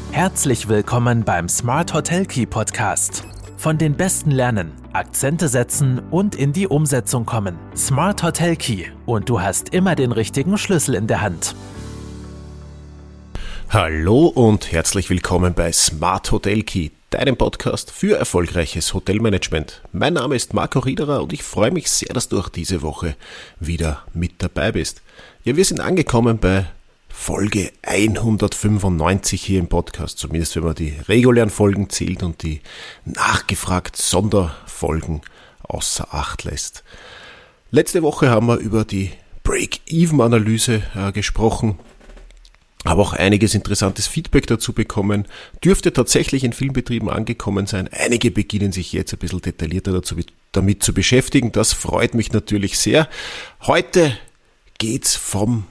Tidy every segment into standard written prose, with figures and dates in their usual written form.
Herzlich willkommen beim Smart Hotel Key Podcast. Von den Besten lernen, Akzente setzen und in die Umsetzung kommen. Smart Hotel Key und du hast immer den richtigen Schlüssel in der Hand. Hallo und herzlich willkommen bei Smart Hotel Key, deinem Podcast für erfolgreiches Hotelmanagement. Mein Name ist Marco Riederer und ich freue mich sehr, dass du auch diese Woche wieder mit dabei bist. Ja, wir sind angekommen bei Folge 195 hier im Podcast, zumindest wenn man die regulären Folgen zählt und die nachgefragt Sonderfolgen außer Acht lässt. Letzte Woche haben wir über die Break-Even-Analyse gesprochen, habe auch einiges interessantes Feedback dazu bekommen, dürfte tatsächlich in vielen Betrieben angekommen sein. Einige beginnen sich jetzt ein bisschen detaillierter damit zu beschäftigen, das freut mich natürlich sehr. Heute geht's vom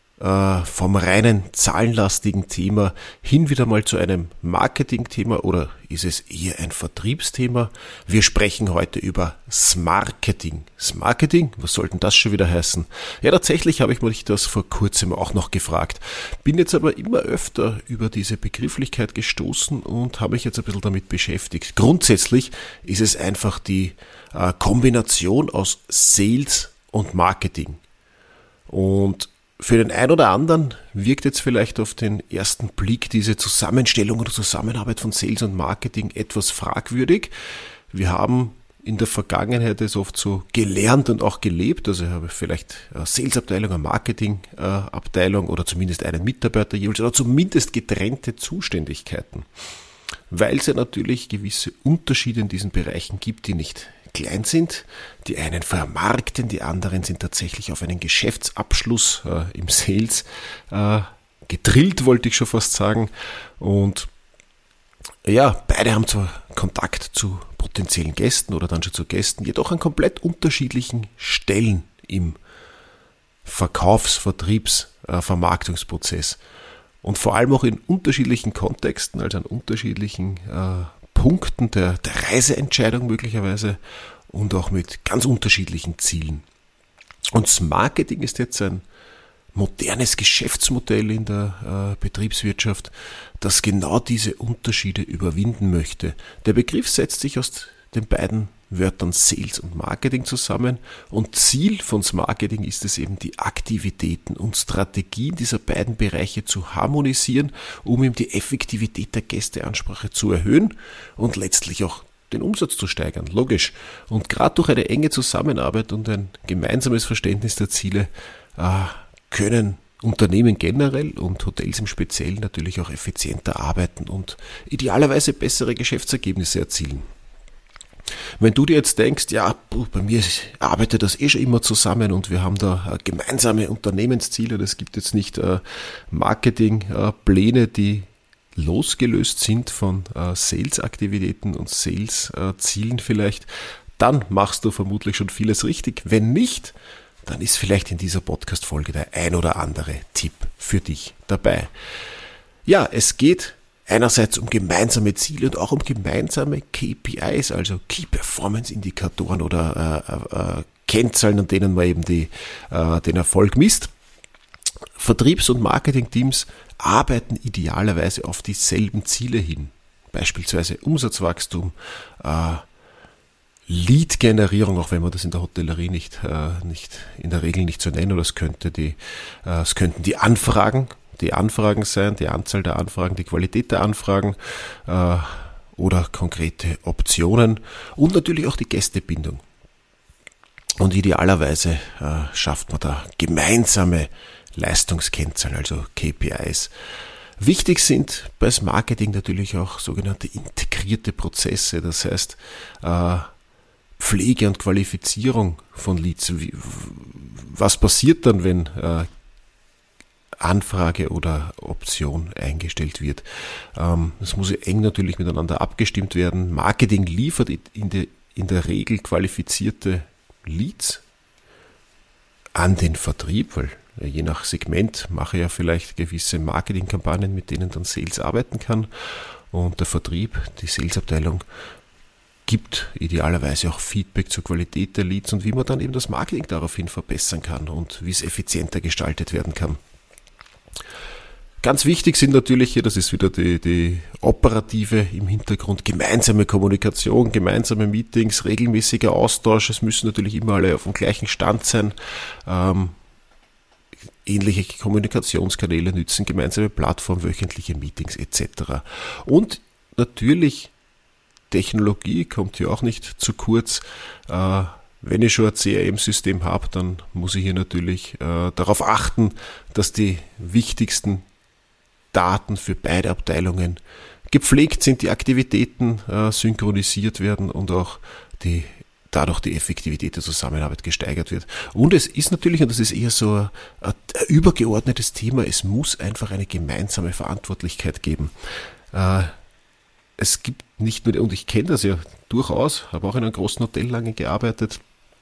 reinen zahlenlastigen Thema hin wieder mal zu einem Marketing-Thema oder ist es eher ein Vertriebsthema? Wir sprechen heute über Smarketing. Smarketing? Was soll denn das schon wieder heißen? Ja, tatsächlich habe ich mich das vor kurzem auch noch gefragt. Bin jetzt aber immer öfter über diese Begrifflichkeit gestoßen und habe mich jetzt ein bisschen damit beschäftigt. Grundsätzlich ist es einfach die Kombination aus Sales und Marketing. Und für den einen oder anderen wirkt jetzt vielleicht auf den ersten Blick diese Zusammenstellung oder Zusammenarbeit von Sales und Marketing etwas fragwürdig. Wir haben in der Vergangenheit es oft so gelernt und auch gelebt. Also ich habe vielleicht eine Sales-Abteilung, eine Marketing-Abteilung oder zumindest einen Mitarbeiter jeweils oder zumindest getrennte Zuständigkeiten. Weil es ja natürlich gewisse Unterschiede in diesen Bereichen gibt, die nicht klein sind. Die einen vermarkten, die anderen sind tatsächlich auf einen Geschäftsabschluss im Sales gedrillt, wollte ich schon fast sagen. Und ja, beide haben zwar Kontakt zu potenziellen Gästen oder dann schon zu Gästen, jedoch an komplett unterschiedlichen Stellen im Verkaufs-, Vermarktungsprozess. Und vor allem auch in unterschiedlichen Kontexten, also an unterschiedlichen Punkten der Reiseentscheidung möglicherweise und auch mit ganz unterschiedlichen Zielen. Und das Marketing ist jetzt ein modernes Geschäftsmodell in der Betriebswirtschaft, das genau diese Unterschiede überwinden möchte. Der Begriff setzt sich aus den beiden Wörtern Sales und Marketing zusammen und Ziel von Marketing ist es eben, die Aktivitäten und Strategien dieser beiden Bereiche zu harmonisieren, um eben die Effektivität der Gästeansprache zu erhöhen und letztlich auch den Umsatz zu steigern, logisch. Und gerade durch eine enge Zusammenarbeit und ein gemeinsames Verständnis der Ziele können Unternehmen generell und Hotels im Speziellen natürlich auch effizienter arbeiten und idealerweise bessere Geschäftsergebnisse erzielen. Wenn du dir jetzt denkst, ja, bei mir arbeitet das schon immer zusammen und wir haben da gemeinsame Unternehmensziele, es gibt jetzt nicht Marketingpläne, die losgelöst sind von Sales-Aktivitäten und Sales-Zielen vielleicht, dann machst du vermutlich schon vieles richtig. Wenn nicht, dann ist vielleicht in dieser Podcast-Folge der ein oder andere Tipp für dich dabei. Ja, es geht einerseits um gemeinsame Ziele und auch um gemeinsame KPIs, also Key Performance Indikatoren oder Kennzahlen, an denen man eben den Erfolg misst. Vertriebs- und Marketingteams arbeiten idealerweise auf dieselben Ziele hin, beispielsweise Umsatzwachstum, Lead-Generierung, auch wenn man das in der Hotellerie nicht in der Regel nicht so nennen, oder es könnten die Anfragen sein, die Anzahl der Anfragen, die Qualität der Anfragen oder konkrete Optionen und natürlich auch die Gästebindung. Und idealerweise schafft man da gemeinsame Leistungskennzahlen, also KPIs. Wichtig sind beim Marketing natürlich auch sogenannte integrierte Prozesse, das heißt Pflege und Qualifizierung von Leads. Was passiert dann, wenn Anfrage oder Option eingestellt wird? Das muss eng natürlich miteinander abgestimmt werden. Marketing liefert in der Regel qualifizierte Leads an den Vertrieb, weil je nach Segment mache ich ja vielleicht gewisse Marketingkampagnen, mit denen dann Sales arbeiten kann und der Vertrieb, die Salesabteilung, gibt idealerweise auch Feedback zur Qualität der Leads und wie man dann eben das Marketing daraufhin verbessern kann und wie es effizienter gestaltet werden kann. Ganz wichtig sind natürlich hier, das ist wieder die operative im Hintergrund, gemeinsame Kommunikation, gemeinsame Meetings, regelmäßiger Austausch. Es müssen natürlich immer alle auf dem gleichen Stand sein. Ähnliche Kommunikationskanäle nützen, gemeinsame Plattformen, wöchentliche Meetings etc. Und natürlich, Technologie kommt hier auch nicht zu kurz. Wenn ich schon ein CRM-System habe, dann muss ich hier natürlich darauf achten, dass die wichtigsten Daten für beide Abteilungen gepflegt sind, die Aktivitäten synchronisiert werden und auch dadurch die Effektivität der Zusammenarbeit gesteigert wird. Und es ist natürlich, und das ist eher so ein übergeordnetes Thema, es muss einfach eine gemeinsame Verantwortlichkeit geben. Es gibt nicht nur, und ich kenne das ja durchaus, habe auch in einem großen Hotel lange gearbeitet,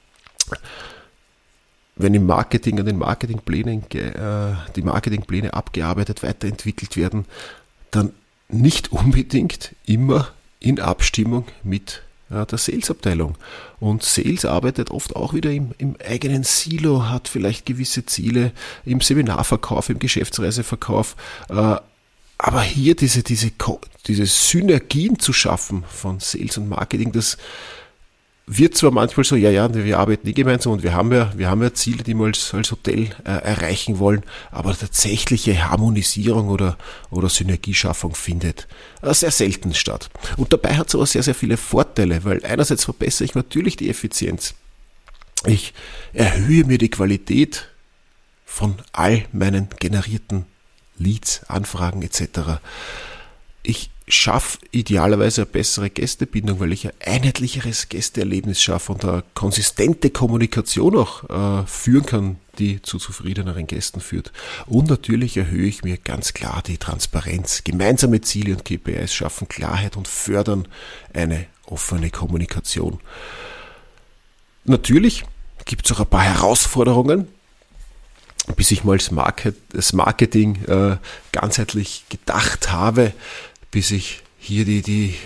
wenn im Marketing an den Marketingplänen die Marketingpläne abgearbeitet, weiterentwickelt werden, dann nicht unbedingt immer in Abstimmung mit der Sales-Abteilung. Und Sales arbeitet oft auch wieder im eigenen Silo, hat vielleicht gewisse Ziele im Seminarverkauf, im Geschäftsreiseverkauf. Aber hier diese Synergien zu schaffen von Sales und Marketing, das wird zwar manchmal so, wir arbeiten gemeinsam und wir haben ja Ziele, die wir als Hotel erreichen wollen, aber tatsächliche Harmonisierung oder Synergieschaffung findet sehr selten statt. Und dabei hat es aber sehr, sehr viele Vorteile, weil einerseits verbessere ich natürlich die Effizienz. Ich erhöhe mir die Qualität von all meinen generierten Leads, Anfragen etc. Ich schaffe idealerweise eine bessere Gästebindung, weil ich ein einheitlicheres Gästeerlebnis schaffe und eine konsistente Kommunikation auch führen kann, die zu zufriedeneren Gästen führt. Und natürlich erhöhe ich mir ganz klar die Transparenz. Gemeinsame Ziele und KPIs schaffen Klarheit und fördern eine offene Kommunikation. Natürlich gibt es auch ein paar Herausforderungen, bis ich mal das Marketing ganzheitlich gedacht habe, bis ich hier die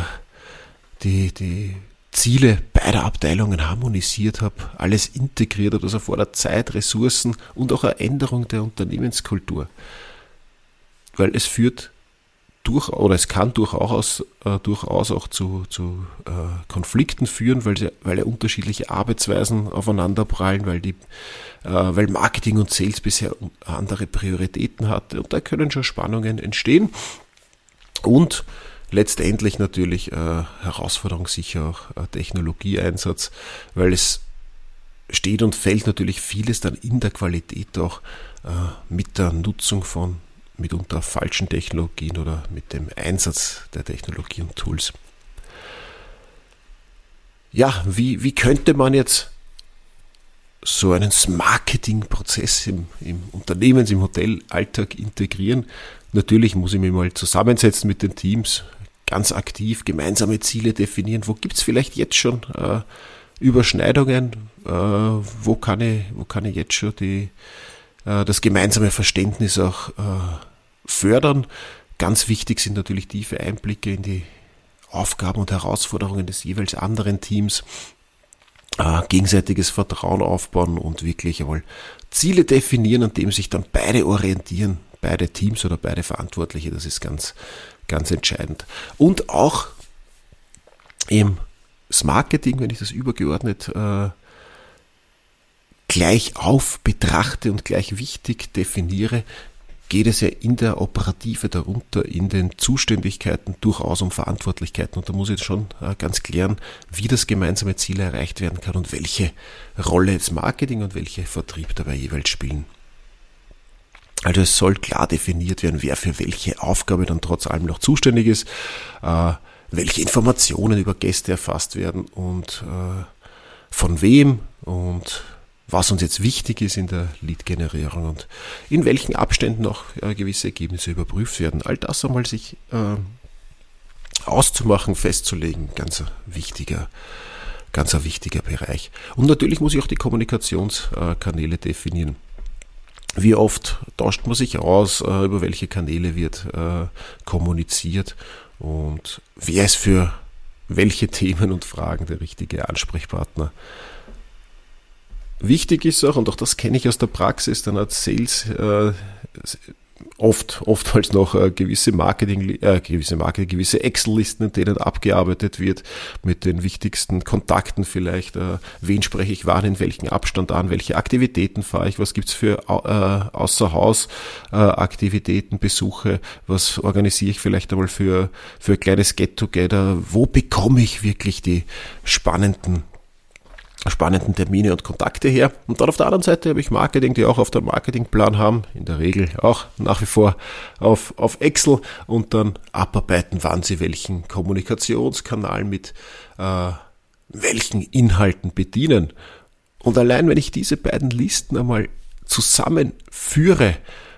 Ziele beider Abteilungen harmonisiert habe, alles integriert habe. Das erfordert Zeit, Ressourcen und auch eine Änderung der Unternehmenskultur. Weil es kann durchaus auch zu Konflikten führen, weil ja unterschiedliche Arbeitsweisen aufeinanderprallen, weil Marketing und Sales bisher andere Prioritäten hatte. Und da können schon Spannungen entstehen. Und letztendlich natürlich Herausforderung sicher auch Technologieeinsatz, weil es steht und fällt natürlich vieles dann in der Qualität auch mit der Nutzung von mitunter falschen Technologien oder mit dem Einsatz der Technologie und Tools. Ja, wie könnte man jetzt so einen Marketingprozess im Unternehmens-, im Hotelalltag integrieren? Natürlich muss ich mich mal zusammensetzen mit den Teams, ganz aktiv gemeinsame Ziele definieren. Wo gibt es vielleicht jetzt schon Überschneidungen? Wo kann ich jetzt schon das gemeinsame Verständnis auch fördern? Ganz wichtig sind natürlich tiefe Einblicke in die Aufgaben und Herausforderungen des jeweils anderen Teams, gegenseitiges Vertrauen aufbauen und wirklich einmal Ziele definieren, an dem sich dann beide orientieren, beide Teams oder beide Verantwortliche. Das ist ganz, ganz entscheidend. Und auch im Marketing, wenn ich das übergeordnet gleich auf betrachte und gleich wichtig definiere, geht es ja in der Operative darunter, in den Zuständigkeiten durchaus um Verantwortlichkeiten. Und da muss ich jetzt schon ganz klären, wie das gemeinsame Ziel erreicht werden kann und welche Rolle jetzt Marketing und welche Vertrieb dabei jeweils spielen. Also es soll klar definiert werden, wer für welche Aufgabe dann trotz allem noch zuständig ist, welche Informationen über Gäste erfasst werden und von wem und was uns jetzt wichtig ist in der Lead-Generierung und in welchen Abständen auch gewisse Ergebnisse überprüft werden. All das einmal sich auszumachen, festzulegen, ganz ein wichtiger Bereich. Und natürlich muss ich auch die Kommunikationskanäle definieren. Wie oft tauscht man sich aus, über welche Kanäle wird kommuniziert und wer ist für welche Themen und Fragen der richtige Ansprechpartner. Wichtig ist auch, und auch das kenne ich aus der Praxis, dann hat Sales oftmals noch gewisse Excel-Listen, in denen abgearbeitet wird, mit den wichtigsten Kontakten vielleicht, wen spreche ich wann, in welchem Abstand an, welche Aktivitäten fahre ich, was gibt's für Außerhaus-Aktivitäten, Besuche, was organisiere ich vielleicht einmal für ein kleines Get-Together, wo bekomme ich wirklich die spannenden Termine und Kontakte her. Und dann auf der anderen Seite habe ich Marketing, die auch auf den Marketingplan haben, in der Regel auch nach wie vor auf Excel, und dann abarbeiten, wann sie welchen Kommunikationskanal mit welchen Inhalten bedienen. Und allein wenn ich diese beiden Listen einmal zusammenführe,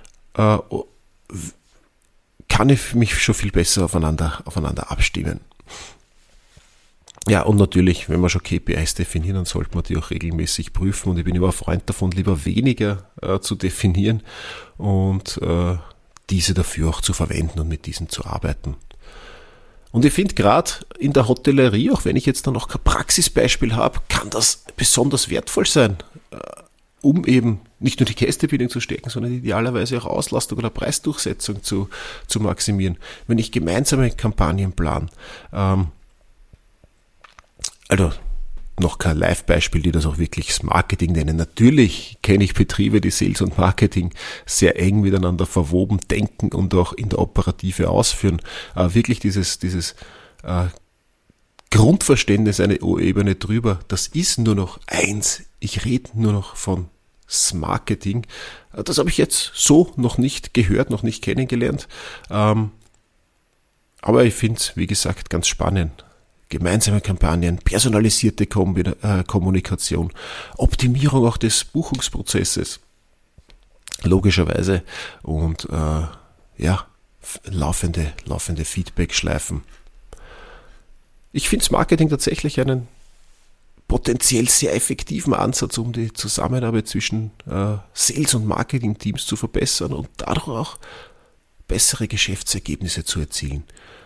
kann ich mich schon viel besser aufeinander abstimmen. Ja, und natürlich, wenn wir schon KPIs definieren, dann sollte man die auch regelmäßig prüfen, und ich bin immer ein Freund davon, lieber weniger zu definieren und diese dafür auch zu verwenden und mit diesen zu arbeiten. Und ich finde, gerade in der Hotellerie, auch wenn ich jetzt da noch kein Praxisbeispiel habe, kann das besonders wertvoll sein, um eben nicht nur die Gästebindung zu stärken, sondern idealerweise auch Auslastung oder Preisdurchsetzung zu maximieren. Wenn ich gemeinsame Kampagnen plane, also noch kein Live-Beispiel, die das auch wirklich das Marketing nennen. Natürlich kenne ich Betriebe, die Sales und Marketing sehr eng miteinander verwoben denken und auch in der Operative ausführen. Wirklich dieses Grundverständnis, eine Ebene drüber, das ist nur noch eins. Ich rede nur noch von Marketing. Das habe ich jetzt so noch nicht gehört, noch nicht kennengelernt. Aber ich finde es, wie gesagt, ganz spannend. Gemeinsame Kampagnen, personalisierte Kommunikation, Optimierung auch des Buchungsprozesses, logischerweise, und laufende Feedback-Schleifen. Ich finde das Marketing tatsächlich einen potenziell sehr effektiven Ansatz, um die Zusammenarbeit zwischen Sales- und Marketing-Teams zu verbessern und dadurch auch bessere Geschäftsergebnisse zu erzielen.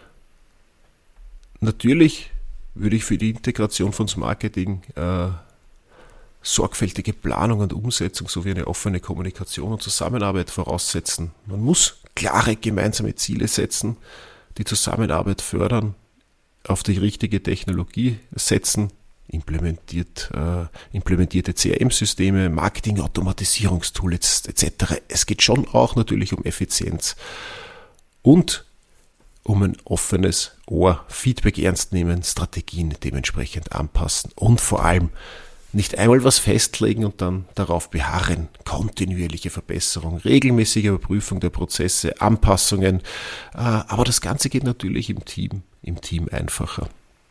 Natürlich würde ich für die Integration von Marketing sorgfältige Planung und Umsetzung sowie eine offene Kommunikation und Zusammenarbeit voraussetzen. Man muss klare gemeinsame Ziele setzen, die Zusammenarbeit fördern, auf die richtige Technologie setzen, implementierte CRM-Systeme, Marketing-Automatisierungstools etc. Es geht schon auch natürlich um Effizienz und um ein offenes Ohr, Feedback ernst nehmen, Strategien dementsprechend anpassen und vor allem nicht einmal was festlegen und dann darauf beharren. Kontinuierliche Verbesserung, regelmäßige Überprüfung der Prozesse, Anpassungen, aber das Ganze geht natürlich im Team einfacher.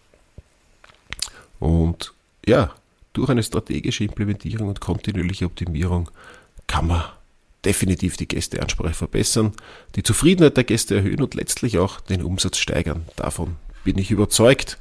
Und ja, durch eine strategische Implementierung und kontinuierliche Optimierung kann man definitiv die Gästeansprache verbessern, die Zufriedenheit der Gäste erhöhen und letztlich auch den Umsatz steigern. Davon bin ich überzeugt.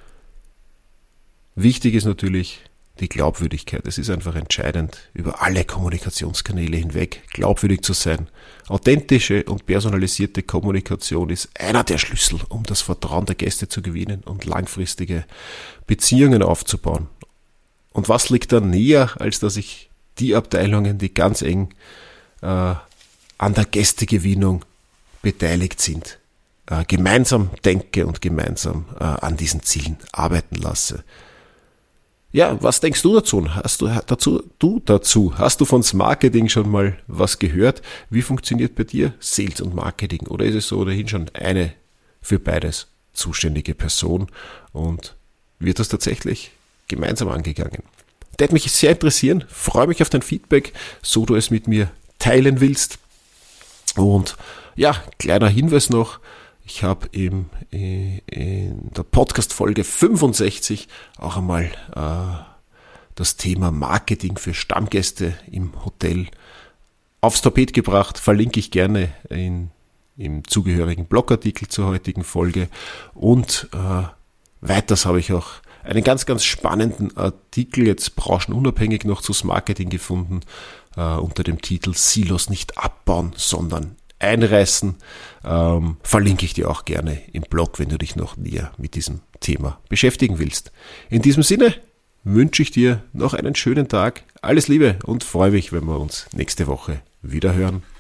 Wichtig ist natürlich die Glaubwürdigkeit. Es ist einfach entscheidend, über alle Kommunikationskanäle hinweg glaubwürdig zu sein. Authentische und personalisierte Kommunikation ist einer der Schlüssel, um das Vertrauen der Gäste zu gewinnen und langfristige Beziehungen aufzubauen. Und was liegt da näher, als dass ich die Abteilungen, die ganz eng an der Gästegewinnung beteiligt sind, gemeinsam denke und gemeinsam an diesen Zielen arbeiten lasse. Ja, was denkst du dazu? Hast du von Marketing schon mal was gehört? Wie funktioniert bei dir Sales und Marketing? Oder ist es so ohnehin schon eine für beides zuständige Person und wird das tatsächlich gemeinsam angegangen? Das würde mich sehr interessieren. Freue mich auf dein Feedback, so du es mit mir teilen willst. Und ja, kleiner Hinweis noch, ich habe in der Podcast-Folge 65 auch einmal das Thema Marketing für Stammgäste im Hotel aufs Tapet gebracht. Verlinke ich gerne im zugehörigen Blogartikel zur heutigen Folge. Und weiters habe ich auch einen ganz, ganz spannenden Artikel, jetzt branchenunabhängig noch zu Marketing gefunden, unter dem Titel Silos nicht abbauen, sondern einreißen. Verlinke ich dir auch gerne im Blog, wenn du dich noch näher mit diesem Thema beschäftigen willst. In diesem Sinne wünsche ich dir noch einen schönen Tag, alles Liebe und freue mich, wenn wir uns nächste Woche wieder hören.